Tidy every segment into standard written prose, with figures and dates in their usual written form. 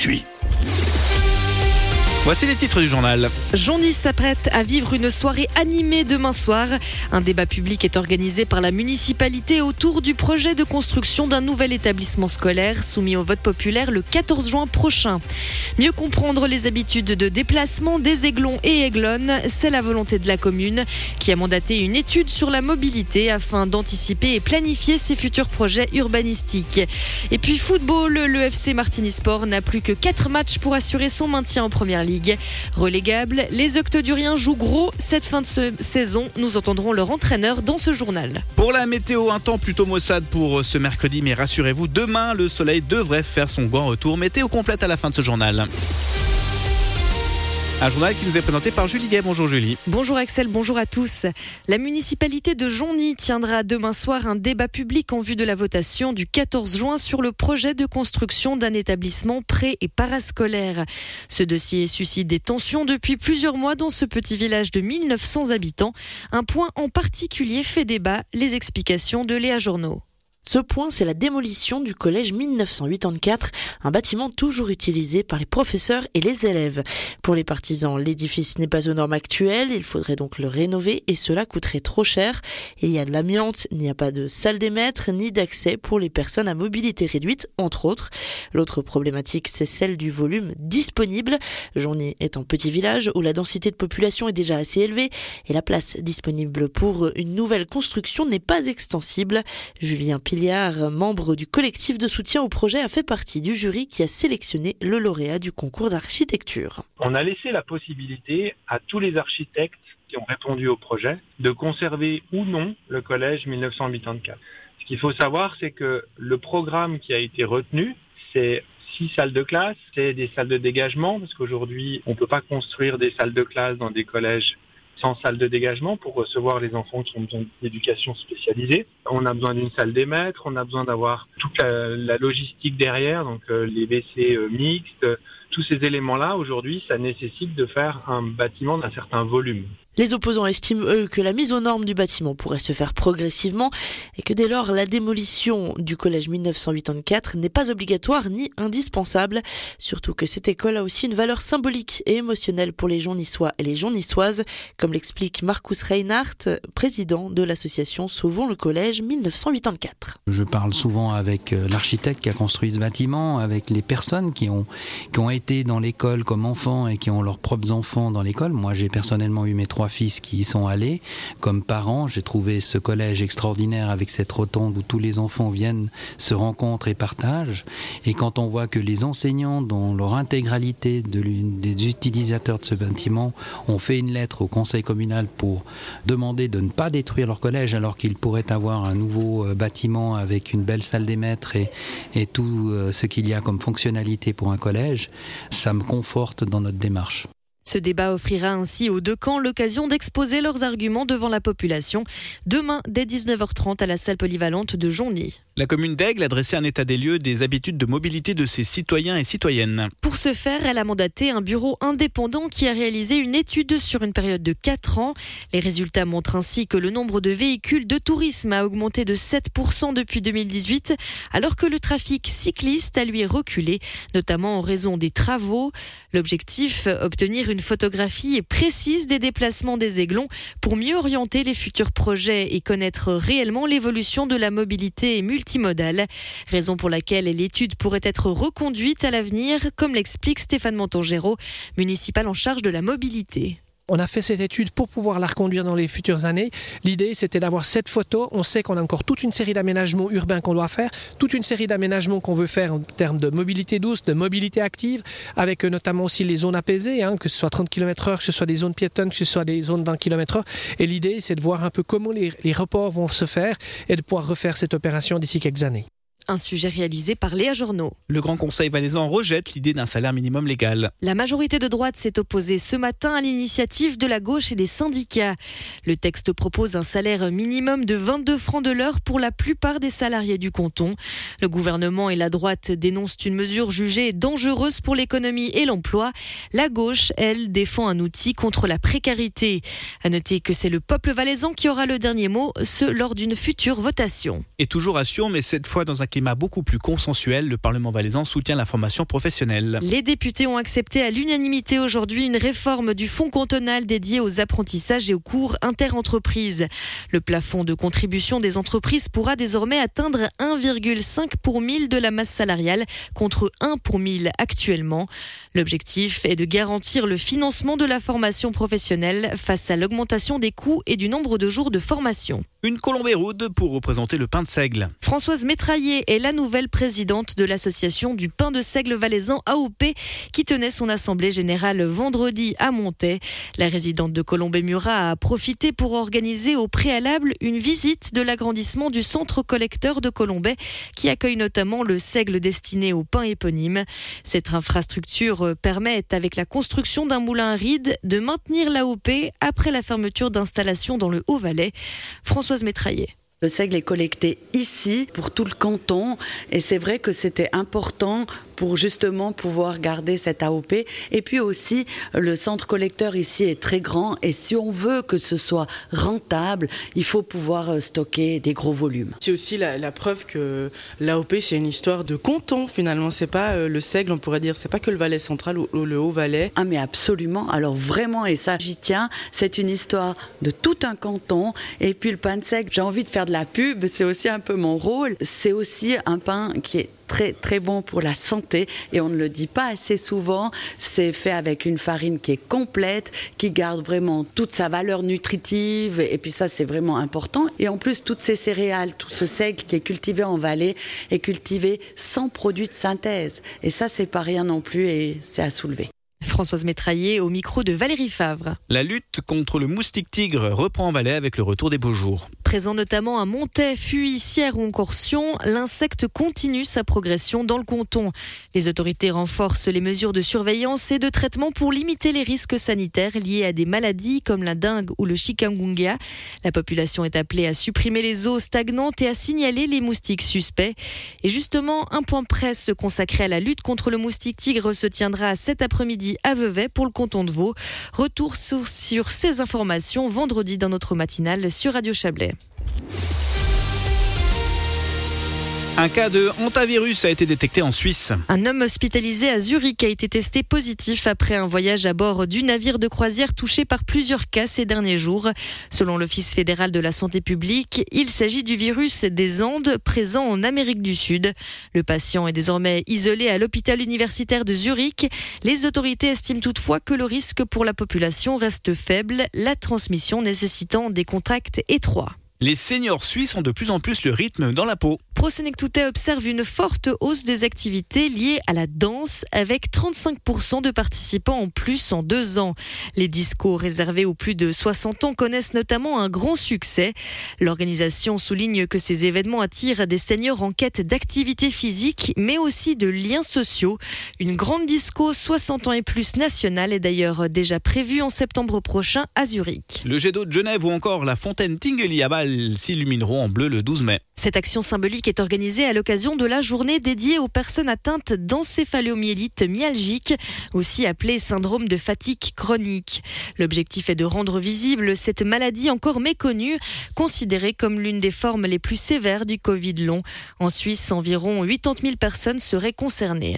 Puis. Voici les titres du journal. Jonny s'apprête à vivre une soirée animée demain soir. Un débat public est organisé par la municipalité autour du projet de construction d'un nouvel établissement scolaire soumis au vote populaire le 14 juin prochain. Mieux comprendre les habitudes de déplacement des Aiglons et Aiglonnes, c'est la volonté de la commune qui a mandaté une étude sur la mobilité afin d'anticiper et planifier ses futurs projets urbanistiques. Et puis football, le FC Martigny-Sport n'a plus que 4 matchs pour assurer son maintien en première ligue. Relégable, les Octoduriens jouent gros cette fin de saison. Nous entendrons leur entraîneur dans ce journal. Pour la météo, un temps plutôt maussade pour ce mercredi, mais rassurez-vous, demain, le soleil devrait faire son grand retour. Météo complète à la fin de ce journal. Un journal qui nous est présenté par Julie Gay. Bonjour Julie. Bonjour Axel, bonjour à tous. La municipalité de Jonny tiendra demain soir un débat public en vue de la votation du 14 juin sur le projet de construction d'un établissement pré- et parascolaire. Ce dossier suscite des tensions depuis plusieurs mois dans ce petit village de 1900 habitants. Un point en particulier fait débat, les explications de Léa Journeau. Ce point, c'est la démolition du collège 1984, un bâtiment toujours utilisé par les professeurs et les élèves. Pour les partisans, l'édifice n'est pas aux normes actuelles, il faudrait donc le rénover et cela coûterait trop cher. Il y a de l'amiante, il n'y a pas de salle des maîtres, ni d'accès pour les personnes à mobilité réduite, entre autres. L'autre problématique, c'est celle du volume disponible. Jonny est un petit village où la densité de population est déjà assez élevée et la place disponible pour une nouvelle construction n'est pas extensible. Julien Piliard, membre du collectif de soutien au projet, a fait partie du jury qui a sélectionné le lauréat du concours d'architecture. On a laissé la possibilité à tous les architectes qui ont répondu au projet de conserver ou non le collège 1984. Ce qu'il faut savoir, c'est que le programme qui a été retenu, c'est 6 salles de classe, c'est des salles de dégagement, parce qu'aujourd'hui, on ne peut pas construire des salles de classe dans des collèges sans salle de dégagement pour recevoir les enfants qui ont besoin d'éducation spécialisée. On a besoin d'une salle des maîtres, on a besoin d'avoir toute la logistique derrière, donc les WC mixtes, tous ces éléments-là, aujourd'hui, ça nécessite de faire un bâtiment d'un certain volume. Les opposants estiment, eux, que la mise aux normes du bâtiment pourrait se faire progressivement et que dès lors, la démolition du collège 1984 n'est pas obligatoire ni indispensable. Surtout que cette école a aussi une valeur symbolique et émotionnelle pour les Jonnissois et les Jonnissoises, comme l'explique Marcus Reinhardt, président de l'association Sauvons le collège 1984. Je parle souvent avec l'architecte qui a construit ce bâtiment, avec les personnes qui ont été dans l'école comme enfants et qui ont leurs propres enfants dans l'école. Moi, j'ai personnellement eu mes 3 fils qui y sont allés. Comme parents, j'ai trouvé ce collège extraordinaire avec cette rotonde où tous les enfants viennent, se rencontrent et partagent. Et quand on voit que les enseignants, dans leur intégralité des utilisateurs de ce bâtiment, ont fait une lettre au conseil communal pour demander de ne pas détruire leur collège alors qu'ils pourraient avoir un nouveau bâtiment avec une belle salle des maîtres et tout ce qu'il y a comme fonctionnalité pour un collège, ça me conforte dans notre démarche. Ce débat offrira ainsi aux deux camps l'occasion d'exposer leurs arguments devant la population demain dès 19h30 à la salle polyvalente de Jonny. La commune d'Aigle a dressé un état des lieux des habitudes de mobilité de ses citoyens et citoyennes. Pour ce faire, elle a mandaté un bureau indépendant qui a réalisé une étude sur une période de 4 ans. Les résultats montrent ainsi que le nombre de véhicules de tourisme a augmenté de 7% depuis 2018, alors que le trafic cycliste a lui reculé, notamment en raison des travaux. L'objectif, obtenir une photographie précise des déplacements des Aiglons pour mieux orienter les futurs projets et connaître réellement l'évolution de la mobilité multimodale. Raison pour laquelle l'étude pourrait être reconduite à l'avenir, comme l'explique Stéphane Montangero, municipal en charge de la mobilité. On a fait cette étude pour pouvoir la reconduire dans les futures années. L'idée, c'était d'avoir cette photo. On sait qu'on a encore toute une série d'aménagements urbains qu'on doit faire, toute une série d'aménagements qu'on veut faire en termes de mobilité douce, de mobilité active, avec notamment aussi les zones apaisées, que ce soit 30 km/h, que ce soit des zones piétonnes, que ce soit des zones 20 km/h. Et l'idée, c'est de voir un peu comment les reports vont se faire et de pouvoir refaire cette opération d'ici quelques années. Un sujet réalisé par Léa Journeau. Le Grand Conseil valaisan rejette l'idée d'un salaire minimum légal. La majorité de droite s'est opposée ce matin à l'initiative de la gauche et des syndicats. Le texte propose un salaire minimum de 22 francs de l'heure pour la plupart des salariés du canton. Le gouvernement et la droite dénoncent une mesure jugée dangereuse pour l'économie et l'emploi. La gauche, elle, défend un outil contre la précarité. À noter que c'est le peuple valaisan qui aura le dernier mot, ce lors d'une future votation. Et toujours à Sion, mais cette fois dans un climat beaucoup plus consensuel. Le Parlement valaisan soutient la formation professionnelle. Les députés ont accepté à l'unanimité aujourd'hui une réforme du fonds cantonal dédié aux apprentissages et aux cours interentreprises. Le plafond de contribution des entreprises pourra désormais atteindre 1,5 pour 1000 de la masse salariale contre 1 pour 1000 actuellement. L'objectif est de garantir le financement de la formation professionnelle face à l'augmentation des coûts et du nombre de jours de formation. Une Colombey-Roude pour représenter le pain de seigle. Françoise Métraillé est la nouvelle présidente de l'association du pain de seigle valaisan AOP qui tenait son assemblée générale vendredi à Montaix. La résidente de Colombey-Murat a profité pour organiser au préalable une visite de l'agrandissement du centre collecteur de Colombey qui accueille notamment le seigle destiné au pain éponyme. Cette infrastructure permet, avec la construction d'un moulin à rides, de maintenir l'AOP après la fermeture d'installations dans le Haut-Valais. Françoise Métraillé. Le seigle est collecté ici pour tout le canton et c'est vrai que c'était important pour justement pouvoir garder cette AOP. Et puis aussi, le centre collecteur ici est très grand et si on veut que ce soit rentable, il faut pouvoir stocker des gros volumes. C'est aussi la preuve que l'AOP, c'est une histoire de canton finalement. C'est pas le seigle, on pourrait dire, c'est pas que le Valais central ou le Haut-Valais. Ah mais absolument, alors vraiment, et ça j'y tiens, c'est une histoire de tout un canton. Et puis le pain de seigle, j'ai envie de faire de la pub, c'est aussi un peu mon rôle. C'est aussi un pain qui est très très bon pour la santé et on ne le dit pas assez souvent. C'est fait avec une farine qui est complète, qui garde vraiment toute sa valeur nutritive et puis ça c'est vraiment important. Et en plus toutes ces céréales, tout ce seigle qui est cultivé en Valais est cultivé sans produits de synthèse et ça c'est pas rien non plus et c'est à soulever. Françoise Métraillé au micro de Valérie Favre. La lutte contre le moustique tigre reprend en Valais avec le retour des beaux jours. Présent notamment à Montaix, Fuy, Sierre ou encore Sion, l'insecte continue sa progression dans le canton. Les autorités renforcent les mesures de surveillance et de traitement pour limiter les risques sanitaires liés à des maladies comme la dengue ou le chikungunya. La population est appelée à supprimer les eaux stagnantes et à signaler les moustiques suspects. Et justement, un point presse consacré à la lutte contre le moustique tigre se tiendra cet après-midi à Vevey pour le canton de Vaud. Retour sur ces informations vendredi dans notre matinale sur Radio Chablais. Un cas de hantavirus a été détecté en Suisse. Un homme hospitalisé à Zurich a été testé positif après un voyage à bord du navire de croisière touché par plusieurs cas ces derniers jours. Selon l'Office fédéral de la santé publique, il s'agit du virus des Andes présent en Amérique du Sud. Le patient est désormais isolé à l'hôpital universitaire de Zurich. Les autorités estiment toutefois que le risque pour la population reste faible, la transmission nécessitant des contacts étroits. Les seniors suisses ont de plus en plus le rythme dans la peau. ProSenectute observe une forte hausse des activités liées à la danse avec 35% de participants en plus en 2 ans. Les discos réservés aux plus de 60 ans connaissent notamment un grand succès. L'organisation souligne que ces événements attirent des seniors en quête d'activité physique mais aussi de liens sociaux. Une grande disco 60 ans et plus nationale est d'ailleurs déjà prévue en septembre prochain à Zurich. Le jet d'eau de Genève ou encore la fontaine Tinguely à Bâle s'illumineront en bleu le 12 mai. Cette action symbolique est organisée à l'occasion de la journée dédiée aux personnes atteintes d'encéphalomyélite myalgique, aussi appelée syndrome de fatigue chronique. L'objectif est de rendre visible cette maladie encore méconnue, considérée comme l'une des formes les plus sévères du Covid long. En Suisse, environ 80 000 personnes seraient concernées.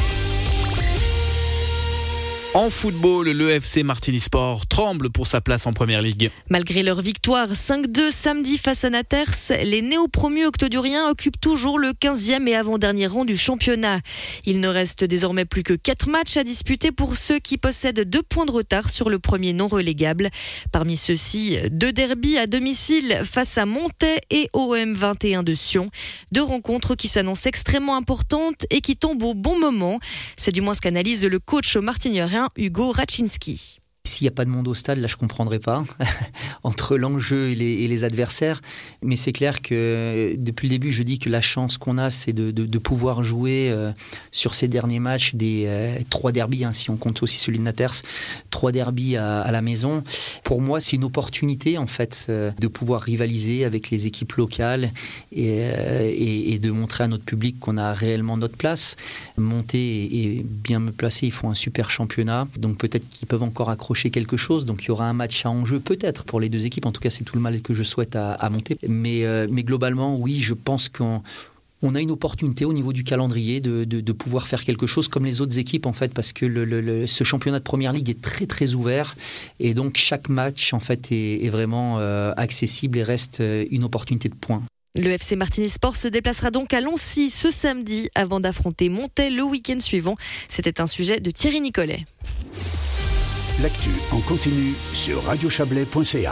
En football, le FC Martigny-Sport tremble pour sa place en Première Ligue. Malgré leur victoire 5-2 samedi face à Naters, les néo-promus octoduriens occupent toujours le 15e et avant-dernier rang du championnat. Il ne reste désormais plus que 4 matchs à disputer pour ceux qui possèdent 2 points de retard sur le premier non relégable. Parmi ceux-ci, 2 derbys à domicile face à Montaix et OM 21 de Sion. 2 rencontres qui s'annoncent extrêmement importantes et qui tombent au bon moment. C'est du moins ce qu'analyse le coach martignorien Hugo Raczynski. S'il n'y a pas de monde au stade, là je ne comprendrai pas, entre l'enjeu et les adversaires. Mais c'est clair que depuis le début, je dis que la chance qu'on a, c'est de pouvoir jouer sur ces derniers matchs des 3 derbys, si on compte aussi celui de Naters, 3 derbys à la maison. Pour moi, c'est une opportunité en fait de pouvoir rivaliser avec les équipes locales et de montrer à notre public qu'on a réellement notre place. Monter et bien me placer, ils font un super championnat, donc peut-être qu'ils peuvent encore accrocher quelque chose, donc il y aura un match à enjeu peut-être pour les 2 équipes, en tout cas c'est tout le mal que je souhaite à Monter, mais globalement oui, je pense qu'on On a une opportunité au niveau du calendrier de pouvoir faire quelque chose comme les autres équipes en fait, parce que ce championnat de Première Ligue est très très ouvert et donc chaque match en fait est vraiment accessible et reste une opportunité de points. Le FC Martigny Sport se déplacera donc à Lancy ce samedi avant d'affronter Montet le week-end suivant. C'était un sujet de Thierry Nicolet. L'actu en continu sur radiochablais.ca.